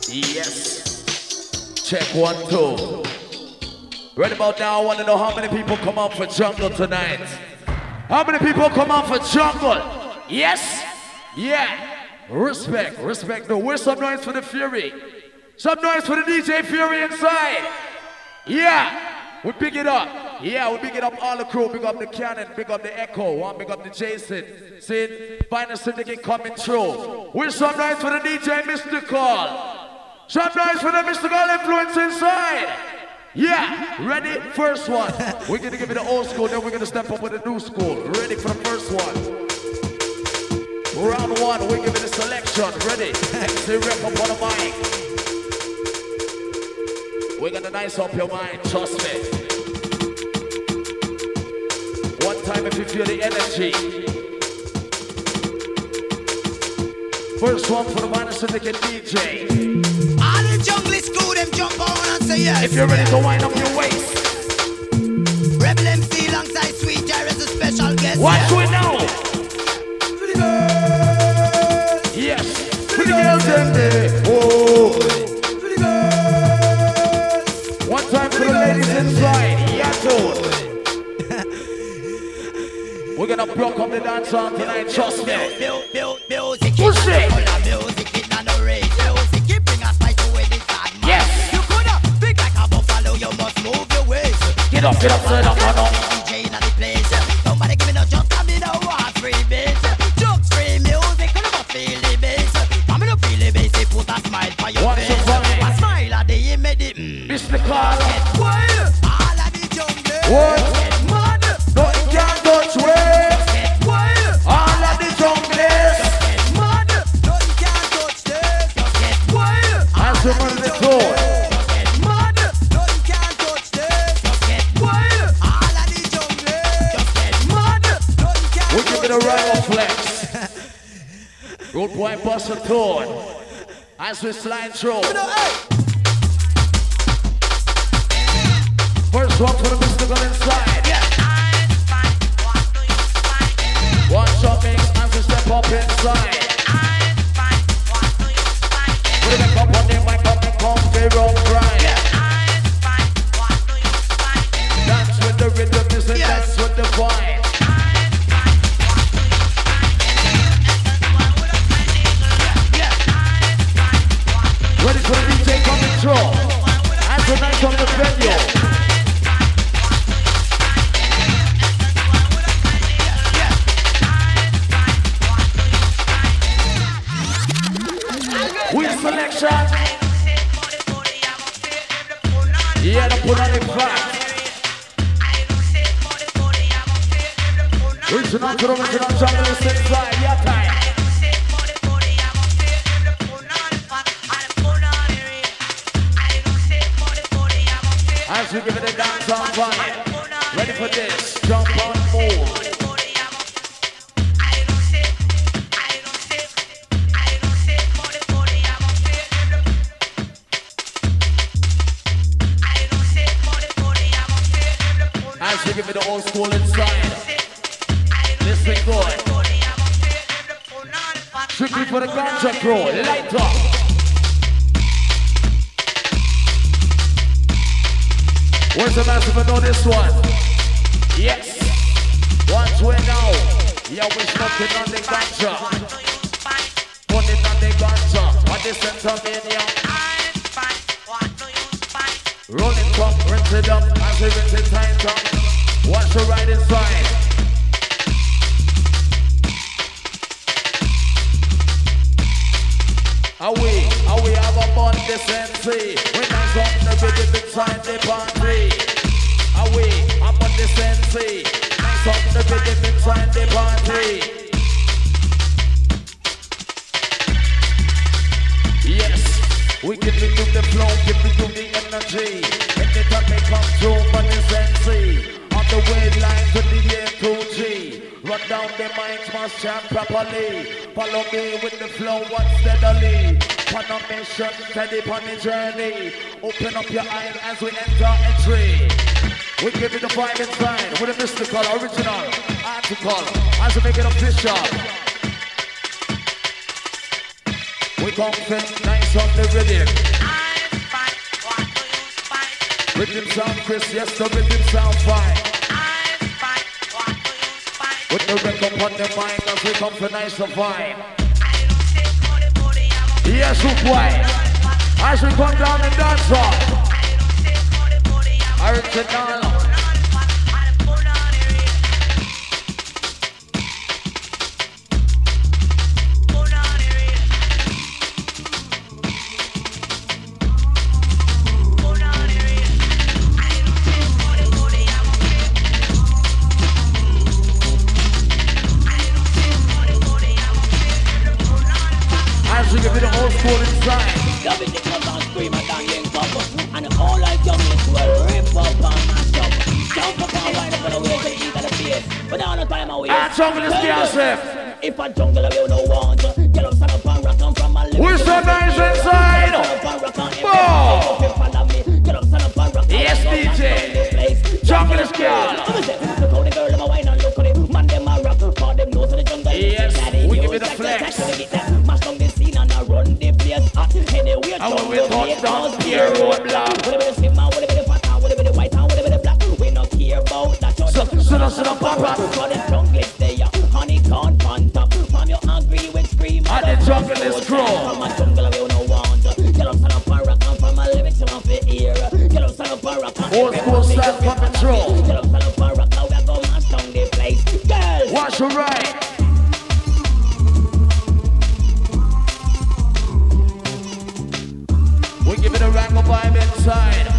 Yes. Check 1, 2. Right about now, I want to know how many people come out for jungle tonight. How many people come out for jungle? Yes? Yeah. Respect. No, where's some noise for the Fury? Some noise for the DJ Fury inside. Yeah. We pick it up. Yeah, we pick it up all the crew. Big up the Cannon, big up the Echo, one big up the Jason. Sid, Final Syndicate coming through. Where's some noise for the DJ Mystical? Some noise for the Mystical influence inside. Yeah, ready? First one. We're gonna give it the old school, then we're gonna step up with the new school. Ready for the first one. Round 1, we're giving the selection. Ready? MC Rep up on the mic. We're gonna nice up your mind, trust me. One time if you feel the energy. First one for the Minor Syndicate DJ. All the jungle crew, them jump on and say yes. If you're ready to wind up your waist. Rebel MC alongside Sweet Jerry as a special guest. Watch we know. For the girls. Yes. For the girls them there. Oh. For the girls. One time for the ladies inside. Yeah, dude. We're gonna block up the dance on tonight, trust me. Music. Push it. Music is on the radio. Music bring us right to where this bad man. Yes. You coulda big like a buffalo, you must move your waist. Get up, turn up, turn up. DJ in the place. Somebody give me no just and me no want free bass. Just free music, you never feel the bass. I'm gonna feel the bass, it put a smile for your What's face. the funny? A smile at the immediate. Mr. Carl. Get wild. All of the jungle. What? Get mad. Nothing can touch way. Get wild. All of the junglers. Get mad. Nothing can touch this. Just get wild. As the man the door. Get mad. Nothing can touch this. Just get wild. All of the junglers. Just get mad. Nothing can We give it a touch rival flex. Road boy bust a tour. As we slide through. First one for the mystical inside. One shot makes as we step up inside. Put it up on the mic, up and come, they roll right. Dance with the rhythm, is a dance with the vibe. Ready for the DJ coming through. And tonight on the venue. We selection. Yeah, the put on the back. Original to the original jungle is inside. Yeah, time. As we give it a dance on vibe. Ready for this? Jump on, move. As we give it the old school inside. Listen good. Strictly for the ganja crew. Light up. Where's the massive? Know this one? Yes. Once we know. Yeah, we smoking on the ganja. Put it on the ganja. On the Centromania. Roll it up, rinse it up, as we rinse it tight up. Watch the right inside. Away, have a bun decency. When I come the rhythm inside the party. Away, I'm on decency. Nice up the rhythm inside the party. Yes, we give it to the flow, give it to the energy. Anytime they come through, but decency. On the way line to the A2G. Run down the minds, must chant properly. Follow me with the flow, one steadily. On a mission, steady on the journey. Open up your eyes as we enter entry. We give it the vibe inside with a mystical, original, article. As we make it official. We come fit nice on the rhythm. Rhythm sound Chris, yes the rhythm sound fine. With the record on the mind as we come for nice and fine. Yes, why? As we come down the dance hall. Original. As we give it the old school inside. Everything comes on scream and dangling top. And all I come is will rip up and mash up. Jump up and wind up on the way to the eat of the face. But all the time I wait. And jungle is Joseph. If I jungle you no want, get up, stand up and rock on from my lips. We're so nice inside. Yes, DJ. Jungle is girl. Look how the girl them a wine and look at it. Man them a rock, call them nose to the jungle. Yes, we give it a flex. Mash down the scene and I run the place hot. Anyway, and when we touch down here, roadblock. What about the simmer, what about the fat, what about the white, what about the black? We not care about that. So, papa. For the jungle is there, honey can't on top. From you agree with scream. And the jungle is grow. From a jungle you no want. Get up, stand up and rock on from my lyrics you want to hear. Get up, stand up and rock on. Old school style from control. Get up, stand up and rock now we go mash down the place. Girls. Watch your right. We give it a rango vibe inside.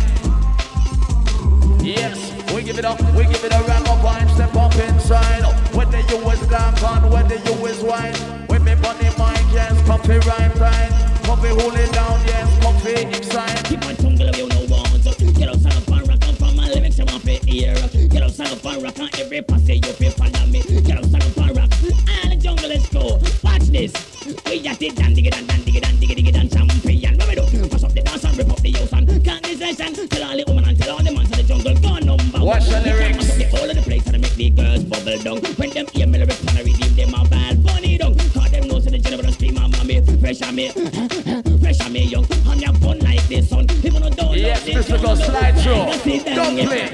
Yes, we give it up, we give it a rango vibe, step up inside. Whether you was dark on, whether you was white. When me money mic, yes, coffee right time. Coffee hold it down, yes, coffee inside. Keep on jungle you no want. Get up, stand up and rock on from my lyrics you want to hear. Get up, stand up and rock on every pass you feel follow me. Get up, stand up and rock. And the jungle is cool. Watch this. We just did dan diggy dan champion. What we do? Pass up the dance and rip up the house and can't this nation. Tell all the women and tell all the man to the jungle gone number. Watch the lyrics. All of the place and make the girls bubble down. When them hear me lyrics and I redeem them a bad funny down. Cause them know so the general scream and mommy. Fresh on me young. And you fun like this son. Even though don't yes, Mr. Go slide through. Don't play.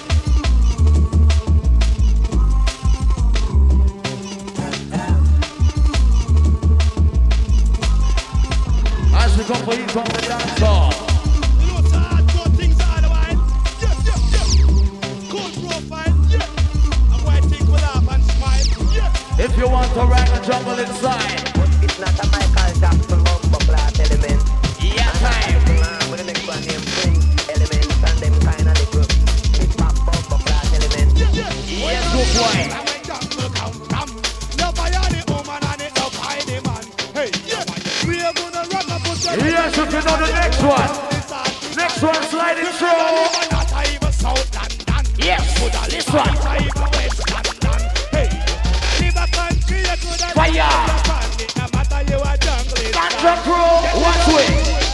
As we go for you from the dance hall. You know what's hardcore things are the wine? Yeah. Cool profile, yeah. And why think we laugh and smile, yeah. If you want to rank the jungle inside. It's not a Michael Jackson bumbo class element. Yeah, time. With the next one name Prince elements and them kind of little hip-hop bumbo class elements. Yes, good boy. When jungle come from, no fire the woman and it no fire the man. Hey, yeah. We are gonna run up with the Yes, if you know the next one. Next one sliding through. Yes, this one. Fire. Ganja crew, watch way.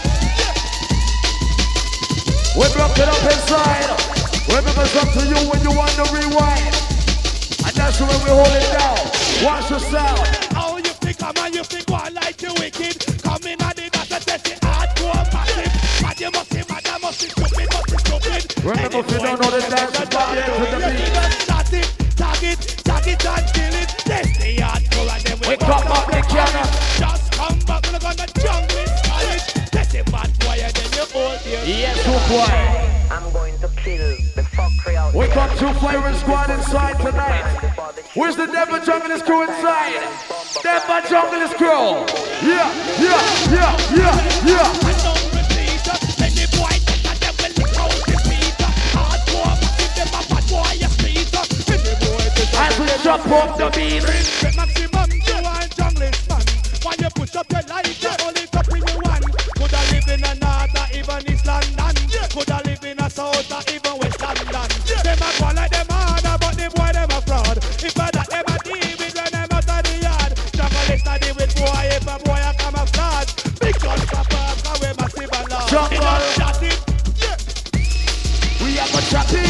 We broke it up inside. Remember it's up to you when you want to rewind. And that's when we hold it down. Watch the sound. How you think a man, you think one like you wicked. Come in and the dance and test the hardcore massive. But you must be mad, I must be stupid, must be stupid. Remember if you don't know the dance, it's back here to the beat. Tag it and kill it. Test the hardcore and then We come back the camera. just come back, look on the jungle is solid. Test the bad boy and then you hold here. Yes, good boy. I'm going to kill the fuckery out We there. come to firing squad inside tonight. Where's the Denver Junglist crew inside? Denver Junglist crew. Yeah. And don't repeat, let the boy take a devil lick out the feet. Hardcore massive, them a bad boy a street. When the boy take a As we jump up the beat. maximum, you want junglist man. When you push up your life, you hold it up in your one. Coulda live in a north or even East London. Coulda live in a south or even West London. Them a go like them harder, but the boy them a fraud. If I that them a deal with when them out of the yard. Junglist a deal with boy if a boy a come a fraud. Big gun pop up, cause we massive and loud. Jungle. It don't shot it, yeah. We have a chatting.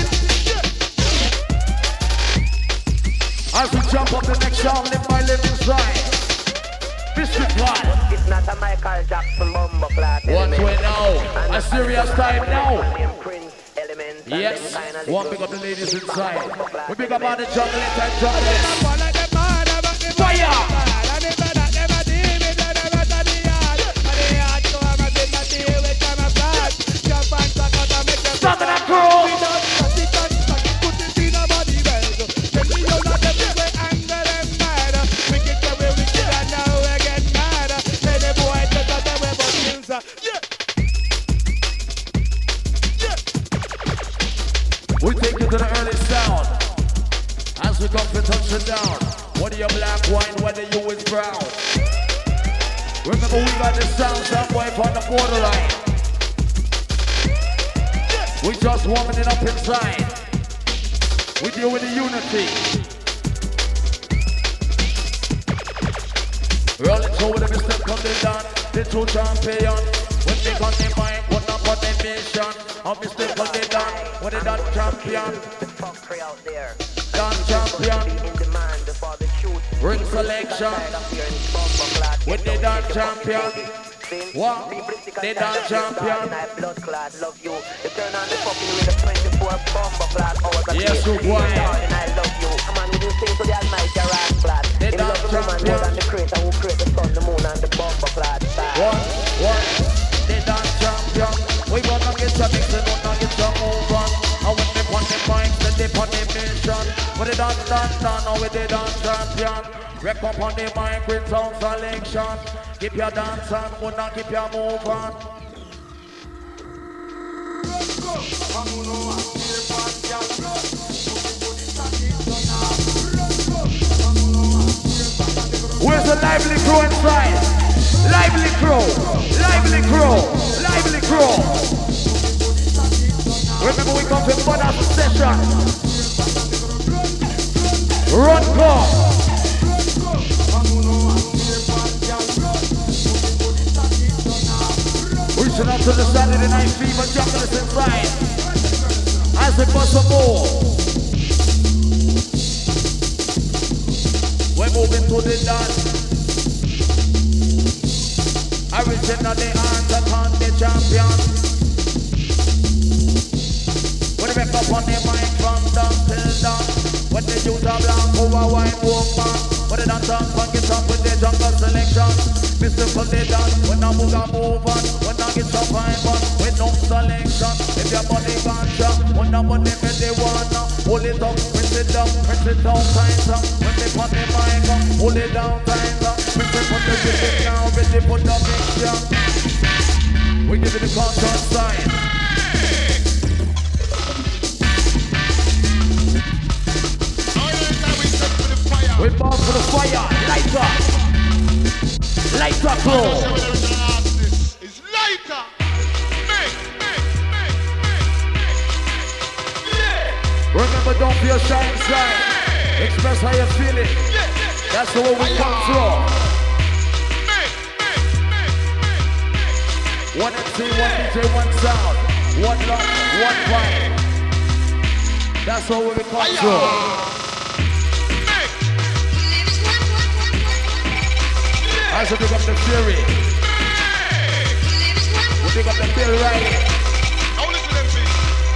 As we jump up the next sound, live by living side. Biscuit One. Not a Michael Jackson bumbo class. What we know? A serious time now. Yes, Yes. one pick up the ladies inside. We pick up all the junglers and junglers. Fire! Southern and Crow! We take you to the early sound. As we come to touch it down. Whether you're black, white, whether you is brown. Remember we got the sound somewhere on the borderline. We just warming it up inside. We deal with the unity. Rolling through with the mistake coming down. The true champion. When they come the mind, put up on the mission. A mistake coming down. When they done champion. Out there. Done champion. In demand for the shoot. Ring selection. When they done champion. What? They done champion. Blood clot, love you. You turn on the fucking with a 24 bomber clot. Yes, you boy. And I love you. Come on, we do things to the almighty rat clot. They Him done love the man more champion. than the creator who create the sun, the moon, and the bomber clot. What? They done champion. We gonna get some mix and gonna get some move on. And when they put the mic, then they put the mission. When they done, now we they done champion. Wreck up on the mic with sound selection. Keep your dance on, would not keep your move on. Where's the lively crew inside? Lively crew, lively crew, lively crew. Remember we come to another session. Run call. Reaching up to the Saturday Night Fever junglers inside. As we bust some more. We're moving to the dance. Originally on the champion. When they back up on the mic from down till down. When they use a blank over wine woman. When they dance up and get up with the jungle selection. Mr. President, when I move on. When I get some fine fun with no selection. If your body ganja, when I money with the one. Pull it up, press it down tight up. When they put the mic up, pull it down tight up. When they put the music down, when they put the mixture. We give it the control sign. We bound for the fire, light up, bro. It's lighter. Remember, don't feel shy inside. Express how you're feeling. That's the way we come through. One MC, one DJ, one sound, one love, one vibe. That's the way we come through. As we pick up the Fury, we pick up the Bill Riley. Now listen to them, please.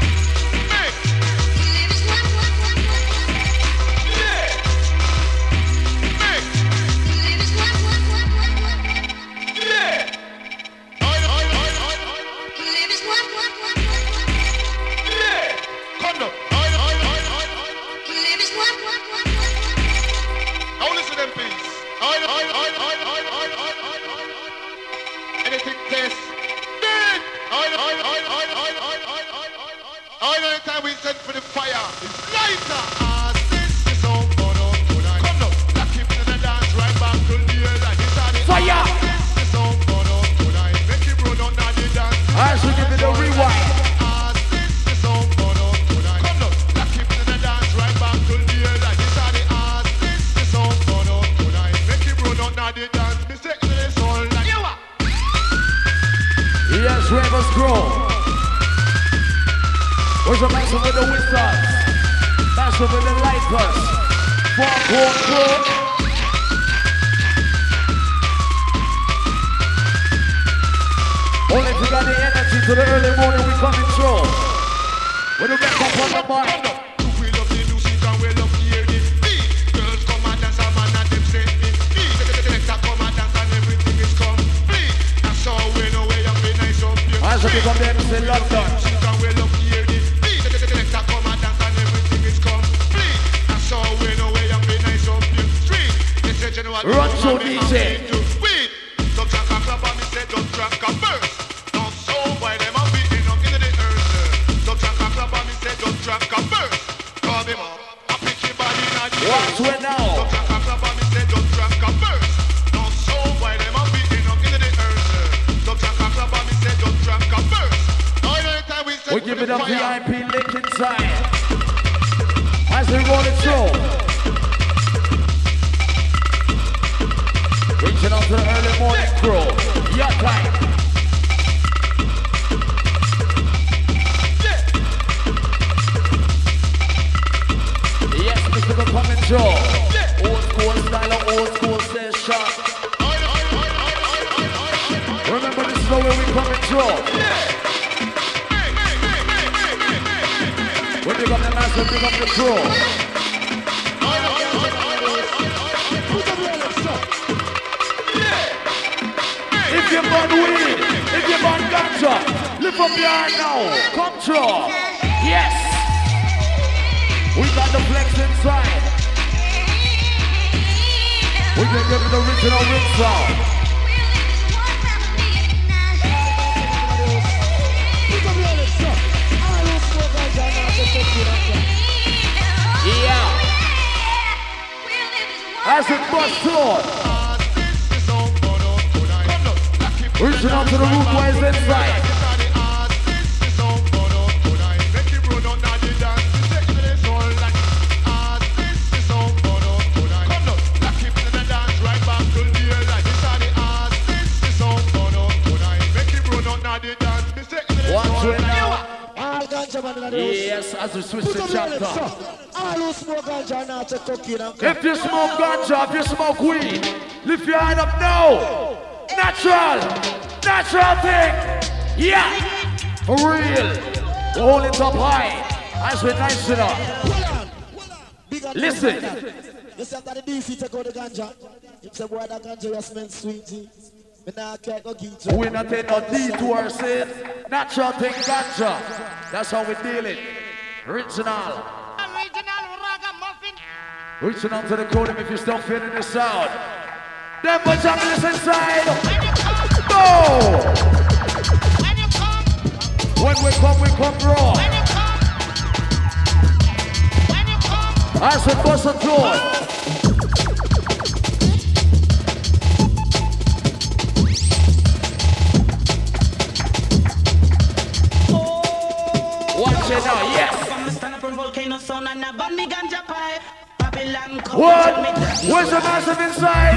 Anything test. All the time we send for the fire. It's lighter. As this is all burn out tonight. Come now, lock him in the dance right back to the air. This and it. Fire! This is all burn out tonight. Make him run out now the dance. As we give it a rewind. As this is all burn out tonight. Come now, lock him in the dance right back to the air. This and it. As this is all burn out tonight. Make him run out now the dance. Mistake this all like you are. Yes, Ravens Grove. Where's the master with the Wizards? Master with the Lighters. Four. listen to the early morning, we coming through. When we get up on the mic. We love the music and we love to hear the beat. Girls come and dance and man and them say it. Selector come and dance and everything is complete. That's how we know we have been nice up here. As we come there to say London. Music and we love to hear the beat. Selector come and dance and everything is complete. That's how we know we have been nice up here. Street. They say general. Run to DJ. Weed. Some jack and clap and me say don't drink a burst. Now so why them a beating up into the earth. Some jack and clap and me say don't drink a burst. Call him up. I pick your body in a Watch it now. Some jack and clap and me say don't drink a burst. Now so why them a beating up into the earth. Some jack and clap and me say don't drink a burst. Anytime we say We give it a VIP link inside. As we roll it through. Reaching out to the early morning crew. Your time. Yes, Mr. The coming through. Old school style, old school session. Remember this is the way we coming through. We big up the master, big up the crew. If you burn weed, if you burn ganja, lift up your hand now. Come through. Yes. We got the flex inside. We can give it the original ring sound. Yeah. As it busts through. Reaching out to the root boys inside. Watch it now. Yes, as we switch the chapter. If you smoke ganja, if you smoke weed, lift your hand up now. Natural thing. Yeah, for real. We're holding it up high as we nice it up. Listen. You see after the DC take out the ganja. You say boy that ganja just meant sweetie. We not take no detours in. Natural thing ganja. That's how we deal it. Original. Reaching out to the code if you're still feeling the sound. Then put your this inside. No! When we come raw. As we bust a door. Watch it now, yes. What? Where's the massive inside?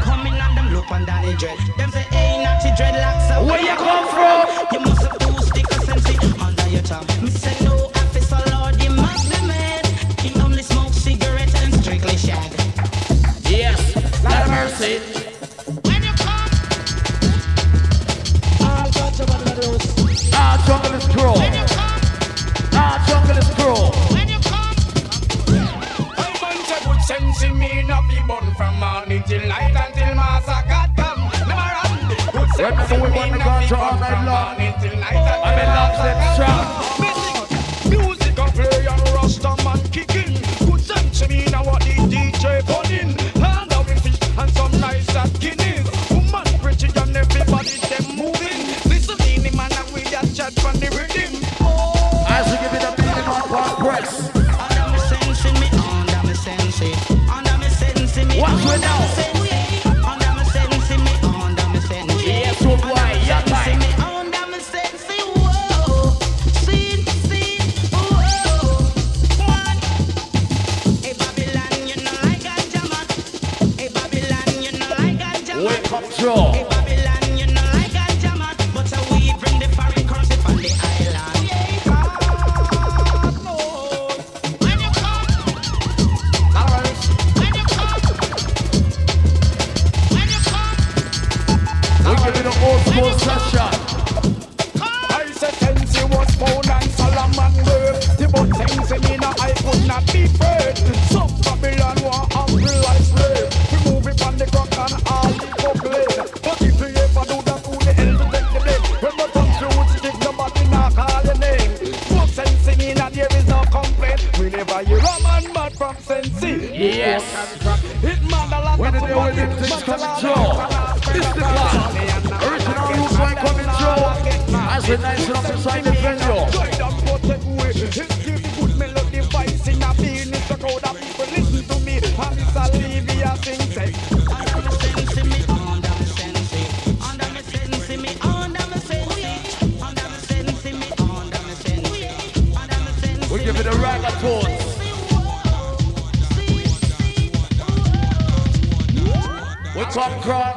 Where you come from? You must have two stickers and see under your tongue. Me say no officer, Lord, you must be mad. He only smokes cigarettes and strictly shag. Yes, lot of mercy. When you come, Jungle is cruel. when you come, Jungle is cruel. when you come. I want a good sense in me, not be born from morning till night until master God come. Never run. Good sense in me, not be born from morning till night until I'm in love with strong. Music and play and Rasta man kicking. Good sense in me, now what the DJ putting. Hand out with fish and some nice at Guinness. Woman pretty and everybody them moving. Listen in him and we just chat from the rhythm. As we give it a beating on one press. Under me sense in me, under me sense it. Under me sense in me, Watch it now. under me sense in me, under me sense it. Yes, so why? Your time. Under me sense it, whoa. See, whoa. One. Hey Babylon, you know like ganja man. Hey Babylon, you know like ganja man. We control. Hey Babylon, you know like ganja man. But we bring the foreign currency from the island. When you come, when you come, when you come, We give it an old school session. I a man word. The but things in me now I could not be afraid. Some Babylon want hungry like slave. We move it on the ground and all the couplet. But if you ever do that, who the hell to take the blame? When the tongue shoot, stick nobody not call your name. But sense in me now there is no complaint. We never hear a man mad from Sensi. Yes. It man a lot When of the day when them things coming through, it's the clock. Original youth line coming through. As we nice enough inside the venue. Guide and protect way. It's give good melody voice in a being. It's a crowd of people listen to me. And it's a Livia thing say. Under me sense me, under me sense me, under me sense me, under me sense me, under me sense me, under me sense me, under me sense me. We give it a ragaton. We come cross.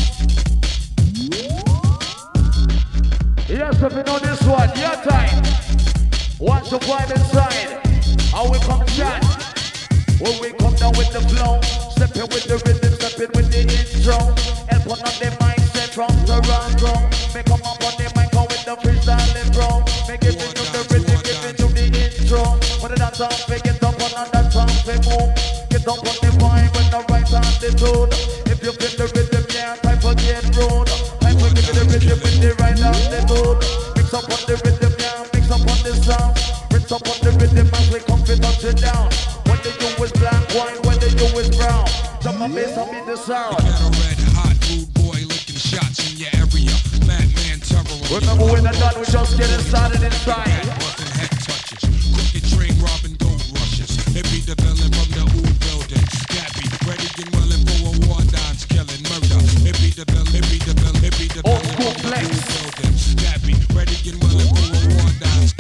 Yes, if you know this one, your time. Watch the vibe inside. How we come chat. When we come down with the flow, stepping with the rhythm, stepping with the intro. Help on the mindset from Toronto. Make come up on the mic with the freestyle bro. Make give it to the rhythm, give it to the intro. When that's on, we get up on that time, we move. Get up on the vibe with the right attitude. If you feel the rhythm, yeah, time for get rude. Time for give it the rhythm with the right attitude. Mix up on the rhythm, yeah, mix up on the sound. Mix up on the rhythm as we come to touch it down. When the you is black, white, when the you is brown. Jump my bass, I'll beat the sound. Get a red hot rude boy licking shots in your area. Madman terror. Remember when the done, we just getting started inside. Bustin' head touches, crooked train robbing gold rushes. It be the villain from the old building. Gabby, ready and willing for a war dance, killing murder. It be the villain, it be the villain, it be the villain from the old building. Gabby, ready and willing for a war dance.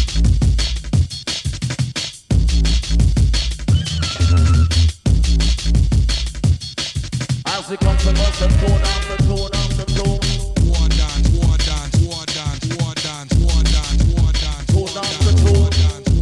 As we come to us and tone on the tone on the tone. War dance, war dance, war dance, war dance, war dance, war dance, Tone on the tone.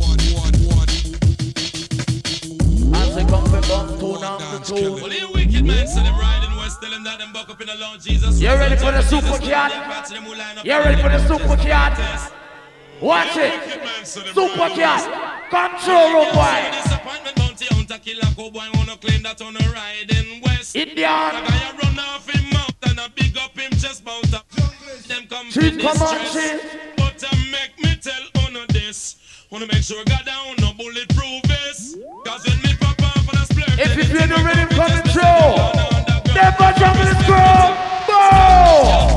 As we come to us, tone on the tone. Well, you wicked man, so them riding west, tell them that them buck up in the Lord Jesus. You ready for the super cat? You ready for the super cat? Watch it. Super cat. Control room boy. Disappointment bounty hunter killer cowboy wanna claim that on a riding west. Indian. A guy a run off him mouth and a big up him chest bout up. Them come to Chief, come on, distress. Chief. But make me tell on this. Wanna make sure God down no bulletproof vest. Cause when me pop off and I splurt. If you feel the rhythm coming through, never jump in the scroll. Boom!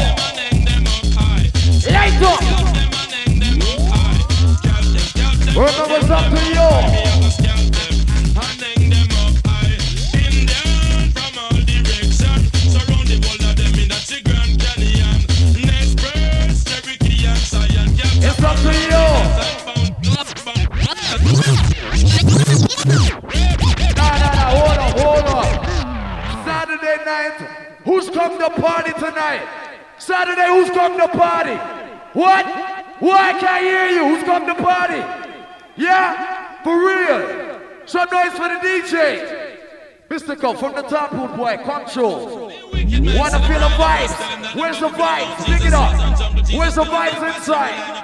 Light up. Remember what's up to you. It's up to you. No, hold on. Saturday night, who's come to party tonight? Saturday, who's come to party? What? Why can't I hear you? Who's come to party? Yeah? For real? Some noise for the DJ. Mystical from the top root boy, control. Wanna feel the vibes? Where's the vibes? Pick it up. Where's the vibes inside?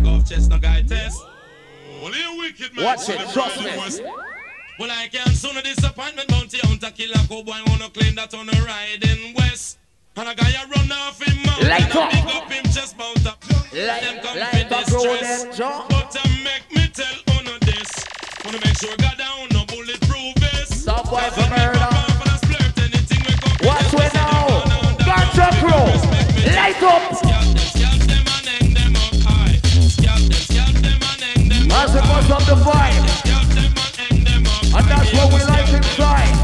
Watch it, trust me. Well, I can't soon a disappointment bounty hunter killer cowboy wanna claim that on a riding west. And a guy a run off him mouth and a big up him chest bout up. Them come for distress. But make me tell on this. Wanna make sure God down no bulletproof vest. Some boy for murder. Watch it now. Ganja crew. Light up. As it goes up the vibe. And that's what we like inside.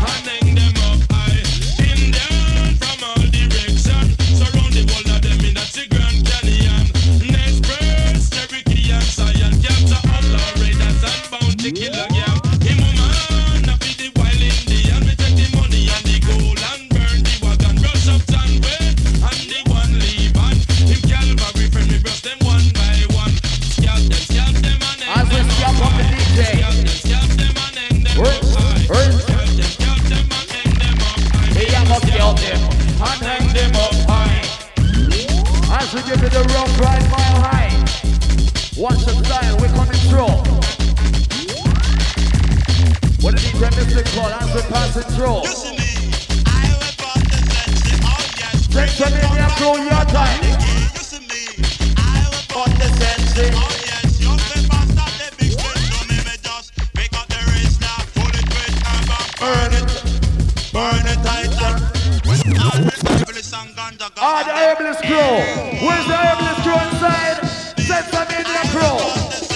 We give it a rough ride mile high. Watch the style, we come call as we pass it through. You see me, I will put the sense, oh yes. Section in your crew, your time. You see me, I will put the sense, oh yes. Your paper start the big stress, so me just pick up the wrist now, pull it with and burn it tighter. All the herbalist and ganja. Ah, the herbalist crew. Where's the herbalist crew inside? Section in your crew.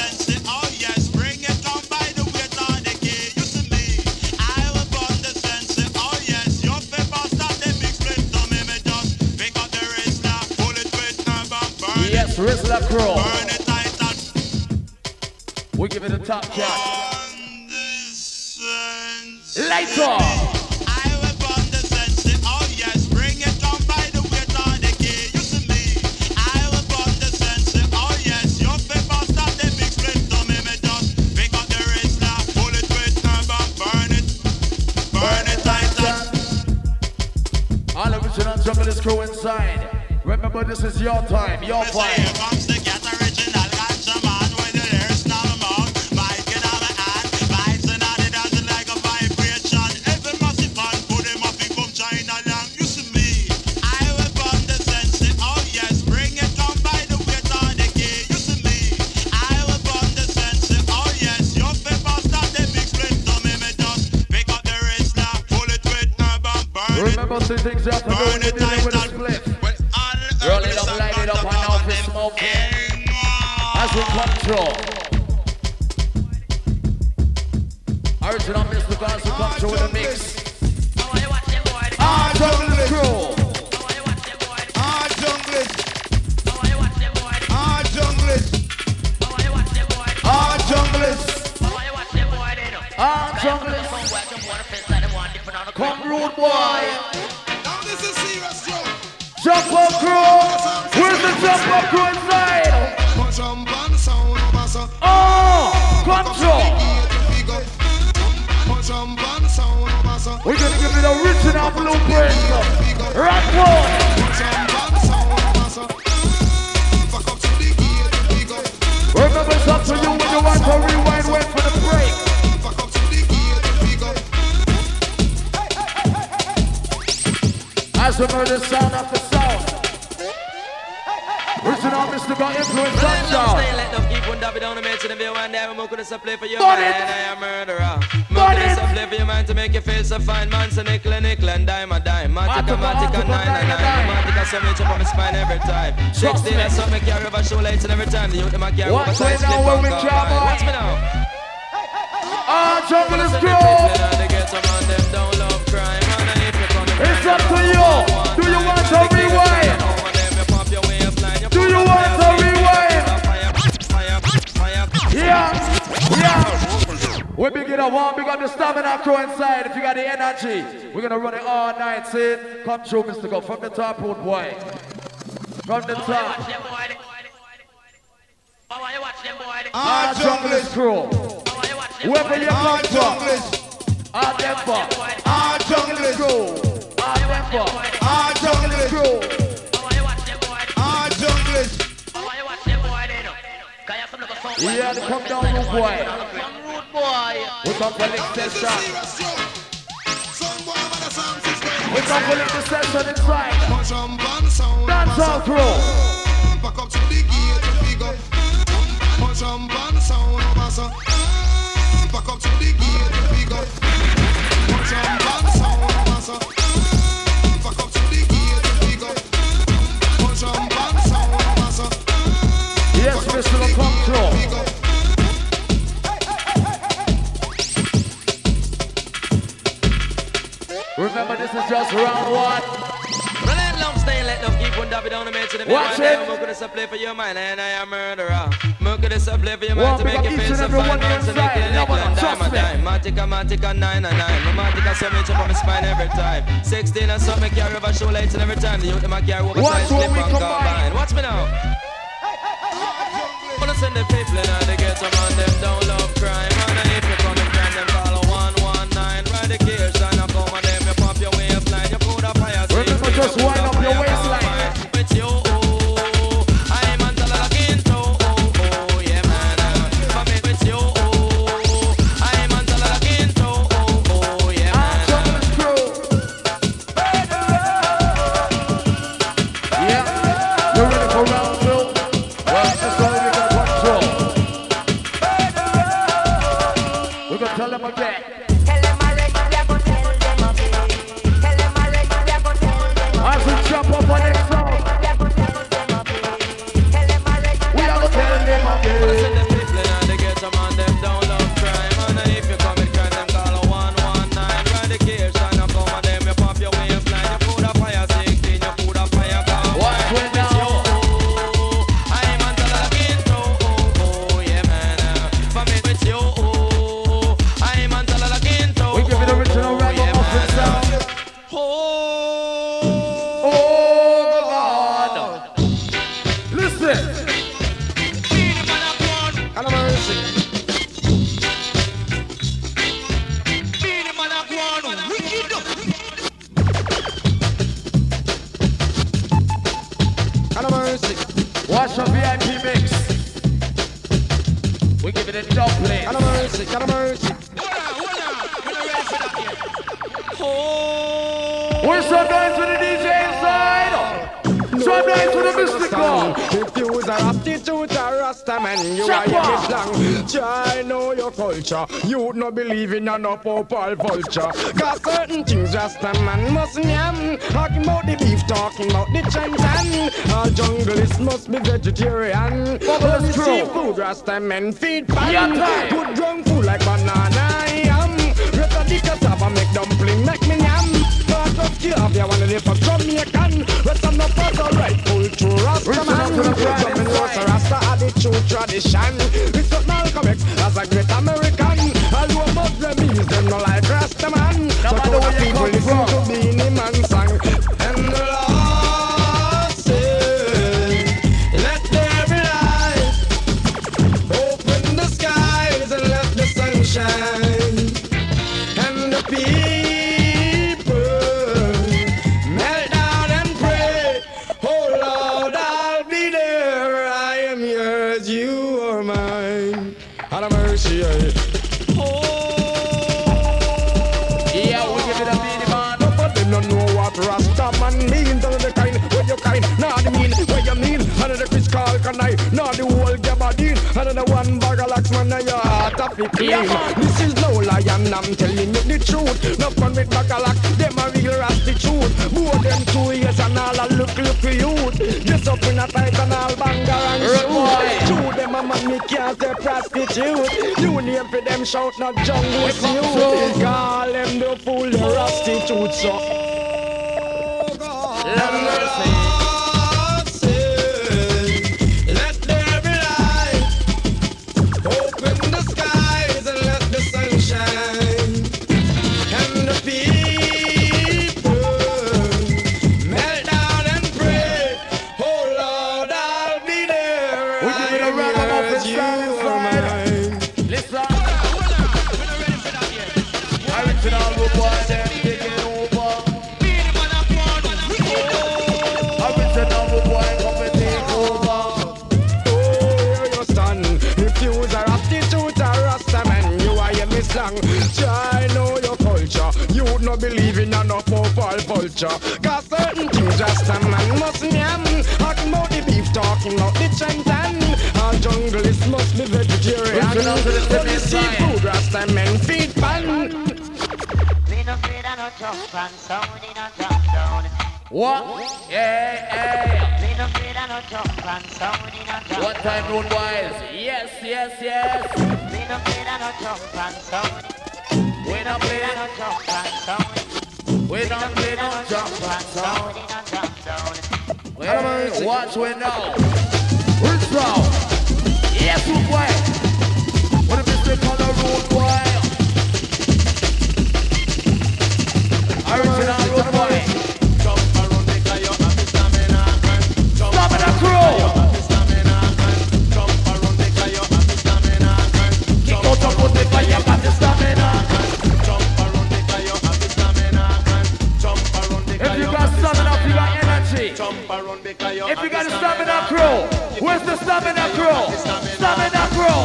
Rizla Crow. We give it a top shot. Later. I will burn the sense. Oh yes, bring it on by the weight on the key. You see me. I will burn the sense. Oh yes, your paper start the big split. So me just pick up the wrist now, pull it with number, burn it tighter. All original junglist crew inside. Remember, this is your time, your fight. Here comes the cat original ganja man with the lyrics now among. Mic in my hand, vibes and all it doesn't like a vibration. Every massive fan put him up and come China long. You see me, I will burn the sense. Oh yes, bring it on by the weight on the key. You see me, I will burn the sense. Oh yes, your paper start the big split. So me just pick up the wrist now, pull it with number, burn it. Remember, two things you have to do when you're dealing with a split. Roll it up, light it up, and now we smoking as we control. Original Mr. Guns who come through with a mix. Our junglist crew. Our junglist. Our junglist. Our junglist. Our junglist. Come rude boy. Now this is serious show. Jump up crew! Where's the jump up crew inside? Oh! Control! We're gonna give it the original blueprint. Rock on! Remember, it's up to you when you want to rewind, wait for the break. As we murder sound after sound. Original Mr. Got influence on sound. Let them keep on dabbing down the mates and the one day I'm gonna play for your Done man. it. I am murderer. Done it. Play for your man to make you feel so fine. Man, so nickel and dime a dime. Matica, 9 Matica, so much up on my spine every time. 16 and so make carry over show lights and every time. The youth them a carry over Watch side me now slip when on we God. travel. Watch me now. Our junglist They crew. get some on them don't love crime. And if you come It's up to you. Do you want to rewind? Do you want to rewind? Yeah. We begin a one, we got the stamina crew inside. If you got the energy, we're gonna run it all night. See it? Come through, Mr. Go. From the top, road boy. From the top. Our junglist crew. Whoever you come from. Our Denver. Our junglist crew. Our Denver. Our junglist crew. Our junglist. Yeah, they come down, rude boy. We come for lick session. We come for lick the session inside. Dance all crew. Back up to the gate to pick up. Punch and band sound of us. Back up to the gate to pick up. Punch and band sound of us. Back up to the gate to pick up. Punch and band sound of us. Yes, Mr. Control. Remember, this is just round one. Let them keep on dabbing down the mates and the Watch it. I'm gonna play for your mind and I am murderer. I'm gonna play for your Well, mind to make you each feel and so every fine. one Man, so inside. nickel Never and trust dime a me. dime. Matica, 9 Matica, so much up on my spine every time. 16 and so make carry over show lights and every time. The youth them a carry over Watch side what slip we and combine. combine. Watch me now. Wanna send the people in and they get some on them don't love crime. And if you come and grab them follow 119. Ride the gears and I come on them you pop your waistline. You put a fire. Remember, just wind up your waistline. With you, I'm on the looking to, yeah man. With you, I'm on the looking to, VIP mix. We give it a dumpling. God of mercy, God of mercy. We're so nice with the DJ inside. So nice with the mystical. If you was a prostitute or Rasta man, you are a slang. Try know your culture. You would not believe in a no purple vulture. Cause certain things Rasta man must yam. Talking about the beef, talking about the chantan. All junglists must be vegetarian. Only seafood Rasta men feed pan. Put drunk food like banana yam. Rest of the cassava make dumpling, make me yam. Part of Kiavia, one of the for Jamaican. Rest of the part of rightful true Rasta man. Jumping water Rasta are the true tradition. It's not Malcolm X as a great American. All who are Muslims, them no like Rasta man. So all the people listen to Beenie Man song. And the Lord said, let there be light. Open the skies and let the sun shine. And the people melt down and pray. Oh Lord, I'll be there. I am yours, you are mine. Out of mercy, Yeah, we give it a Beenie Man. but they don't know what Rasta man means. None of the kind where you kind, not the mean where you mean. None of the Chris Carl can I, not the whole Gabardine. None of the one bag of lax man, your heart of it clean. This is no lie, and I'm telling you the truth. No fun with Bagalak, them a real prostitute. More than 2 years and all a look youth. Dress up in a tight and all banger and shoot. Two them a man, me can't say prostitute. You name for them shout, not jungle youth. Call them the fool, the prostitute, so. Let mercy. Let there be light. Open the skies and let the sun shine. And the people melt down and pray. Oh Lord, I'll be there. We give it a round of applause You down are inside. mine. Listen. Original root boy, them taking over. Original root boy, come and take over. Oh, you stand. If you was a prostitute or Rasta man, you are a mislang. Try know your culture. You would not believe in a no purple vulture. Cause certain things Rasta man must yam. Talking about the beef, talking about the chantan. All junglists must be vegetarian. Only seafood Rasta men feed pan. We no afraid of no jump and sound in a drop down. What? Yeah, yeah. We no afraid of no jump and sound in a drop. One time road boys. Yes, yes, yes. We no afraid of no jump and sound. We not play No no jump and sound. We not play no jump and sound. In a drop down. Hey, watch we now. Rich now. Yes, road boy. What if it's on the road boy? Original road boy. Stamina crew. Kick out the foot because you got the stamina. If you got stamina, you got energy. If you got the stamina crew, where's the stamina crew? Stamina crew.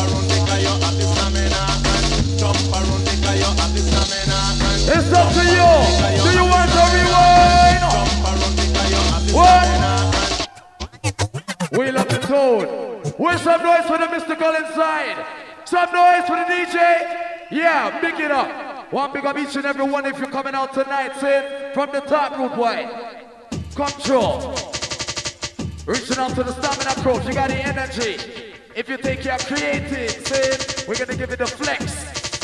It's up to you. Do you want to rewind? What? We love the tone. Where's some noise for the mystical inside? Some noise for the DJ? Yeah, big it up. One big up each and every one if you're coming out tonight, say from the top root boy. Control. Reaching out to the stamina approach, you got the energy. If you think you're creative, say we're gonna give it the flex.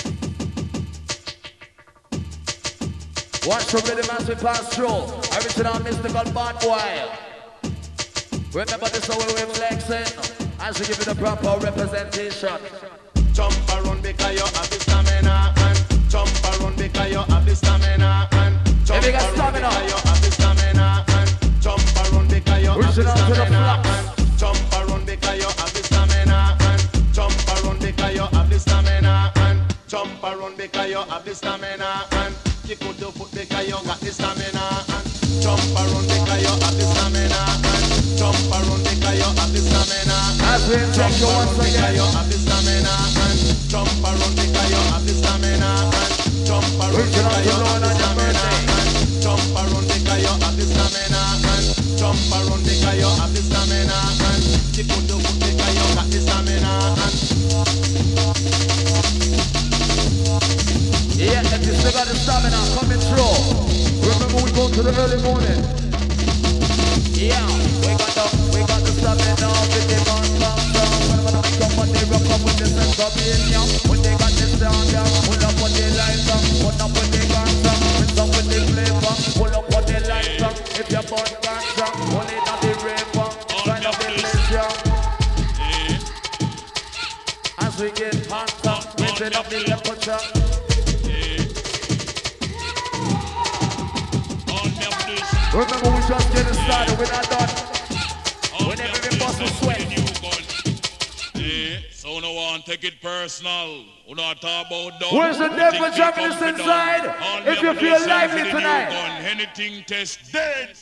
Watch from the massive pastoral. Original mystical bad boy. Remember this is how we're flexing as we give it a proper representation. Jump around because you have the stamina and jump around because you have the stamina and jump around because you have the stamina and jump around because you have the stamina and jump around because you have the stamina and jump around because you have the stamina and jump around because you have the stamina and kick out your foot because you got the stamina and jump around because you have the stamina and jump around because you have the stamina. check you once because again. you have the stamina and jump around because you have the stamina and jump around because you have the stamina and jump around because you have the stamina and jump around because you have the stamina and stick with the foot because you got the stamina and yeah, if you still got the stamina coming through. Remember we go to the early morning. Yeah, we got the stamina with the man come down. When they come on, they rock up with the sense of being young. When they got the sound down, pull up on the lights up, put up with the guns up, rinse up with the flavor, pull up on the lights up. If you're born guns up, pull it on the river, sign up the mission. As we get hotter, raising up the temperature. Remember we just getting started, we're not done. Whenever we bust a sweat. So no one take it personal. We not talk about down. Where's the devil jumping inside? If you feel lively tonight. Anything test dead.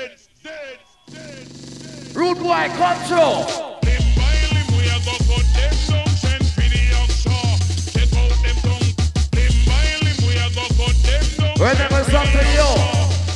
Rude boy, come through. Remember something, yo.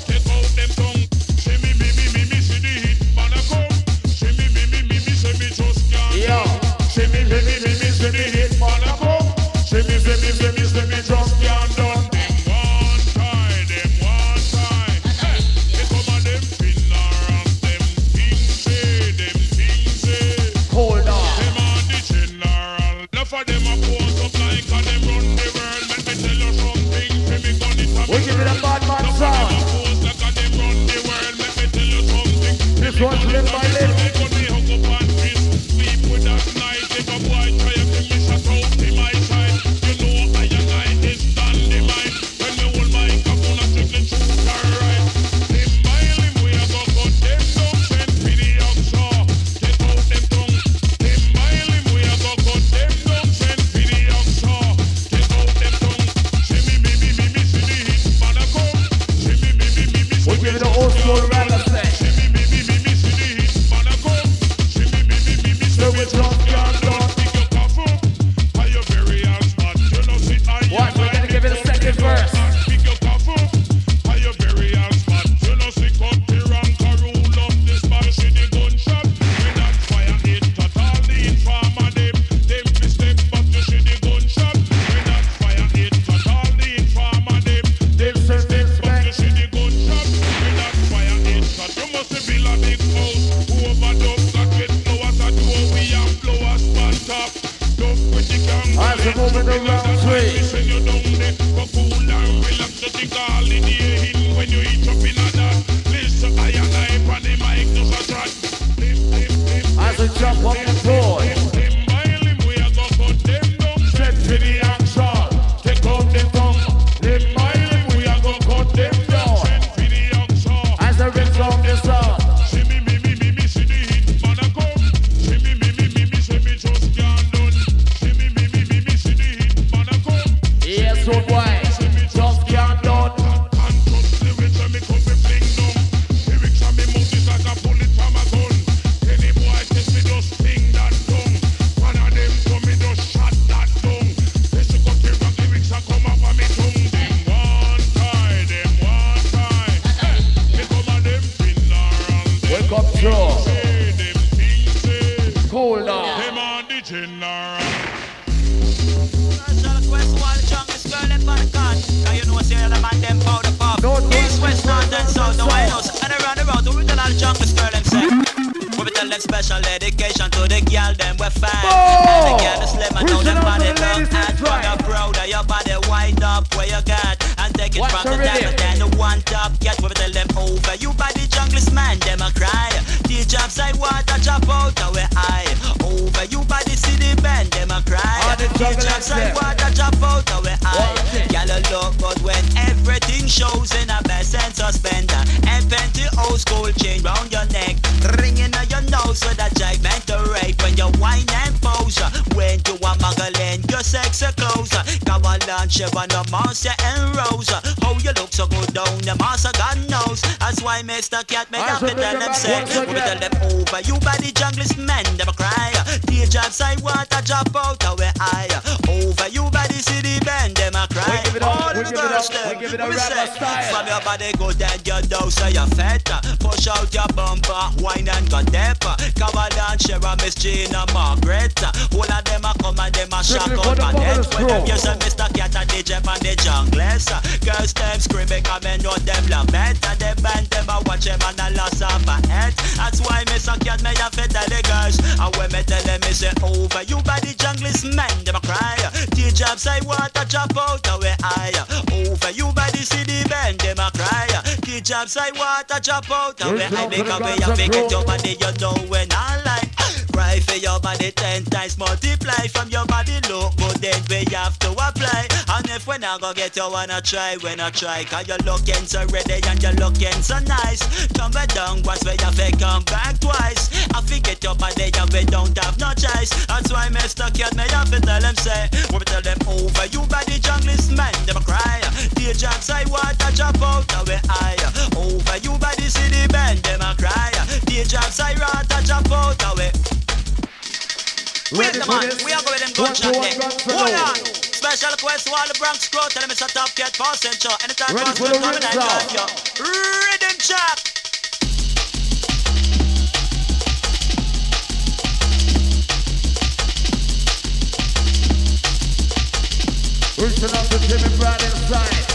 This one's lit by lit. We'll give it an old school rather say. Watch, we're gonna give it a second verse. As we're moving around three. As we jump up the board. Step to the action. Take out the tongue. We are gonna cut them down. As the rhythm of the sound. Yes, so boy, just can't done. Wake up, Joe. Cool now. East, west, north, and south, the White House, and around the road, the original jungle girl them say. We tell them special dedication to the girl them we fine. And the girl is slim and know them body long and brother proud of your body wind up where you got and take it from the diamond and the one top get. We tell them over you by the junglist man them a cry. The job side water drop out of where I over you by the city band them a cry. The job side water drop out of where I. Girl look good when everything shows in a best and suspender and panty old school chain round your neck, ringing on your nose with a gigantic rape when you whine and pose. When you a muggle in your sexy clothes, come on Babylon, Sheva, no Marcia and Rose. How you look so good down the Master God knows. That's why Mr. Cat may have to tell them say, we tell them over you by the junglist men, them a cry. The job side water drop out away I. Over you by the city band, them a cry. All the girls them, we say, from your body good and your dose so you fat. Push out your bumper, wine and go dip. Cavalan, Shera, Miss Gina, Margaret. All of them a come and them a shock out my head. When them use a Mr. Cat and DJ and the junglers. Girls them scream because men know them lament. And them band them a watch them and a loss of my head. That's why Mr. Cat may have to tell the girls. And when me tell them me say over you by the junglist men, them a cry. The job say water drop out away I. Over you by the city band, them a cry. The job say water drop out away I. Because we have to get your body, you know when I like. Cry for your body 10 times multiply. From your body look good, then we have to apply. And if we not go get you wanna try, when I try. Cause you're looking so ready and you're looking so nice. Come back down once we have to come back twice. I forget your body and we don't have no choice. That's why Mr. Cat may have to tell them say, we tell them over you by the junglist men, them a cry. The job say water drop out away I. Over you by the city band, them a cry. The job say water drop out away. Wait the man, we are going to them gunshot there. Hold on. Special request to all the Bronx crew. Tell them it's a top cat for Central. Anytime ready for the rhythm drop. Rhythm chop. Reaching up to Jimmy Brad inside.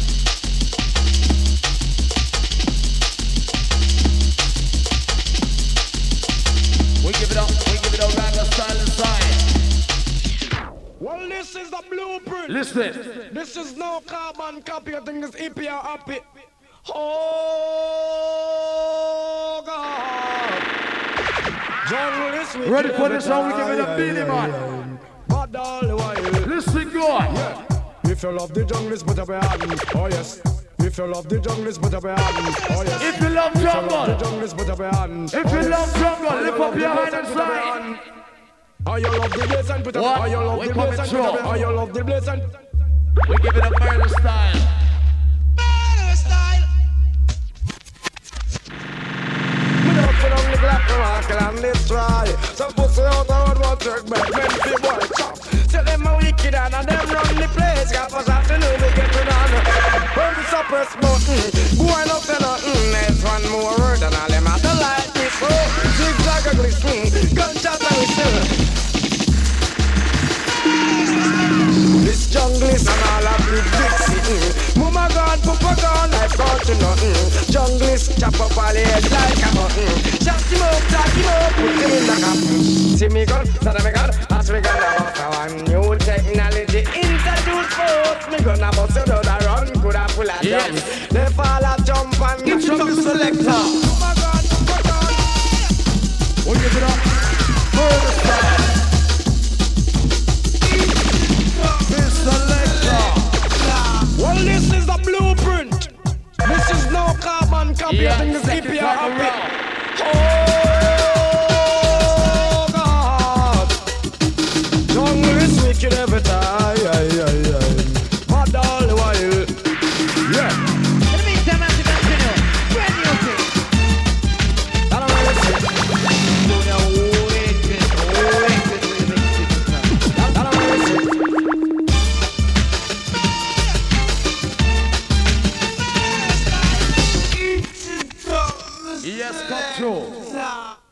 We give it up ragga style inside. Well, this is the blueprint. Listen. This is no carbon copy. I think it's hippie or happy. Oh, God. Jungle is ready for this song, we give it a beating, man. But all the while. Listen, God. Yeah. If you love the jungle, put up your hand. Oh, yes. If you love the jungle, put up your hand. Oh, yes. If you love jungle, put up your hand. If you love jungle, lift up your hand and slide. Oh, you love the blaze and put up. Oh, you love the blaze and put up. Oh, you love the blaze and. We give it a murder style. Murder style. We don't put on the black rock and destroy. Some pussy out the road won't jerk, but men feel boy chop. Tell them how wicked and them run the place. Got us afternoon we get it on. When the suppress button, going up to nothing. There's one more word and all them have to like this. Oh, zigzag a glisten, gunshot and whistle. This jungle is and all of the big city. Mama gone, papa gone, life gone to nothing. Jungle is chop up all the head like a button. Shut him up, talk him up, put him in the cup. See me gun, son of me gun, ask me gun about one new technology introduced forth. Me gonna bust you down the run, could have pull a jump. They fall a jump and get from the selector. Mama gone, papa gone. We'll give it up. Murder style. Well, this is the blueprint. This is no carbon copy. I think this hippie or happy. Oh, God. Jungle is wicked every time. But all the while. Yeah. In the meantime, as you continue, brand new thing. I don't know what's it. Yes, come true.